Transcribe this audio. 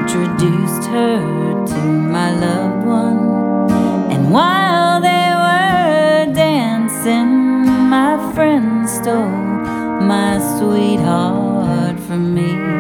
introduced her to my loved one. And while they were dancing, my friend stole my sweetheart from me.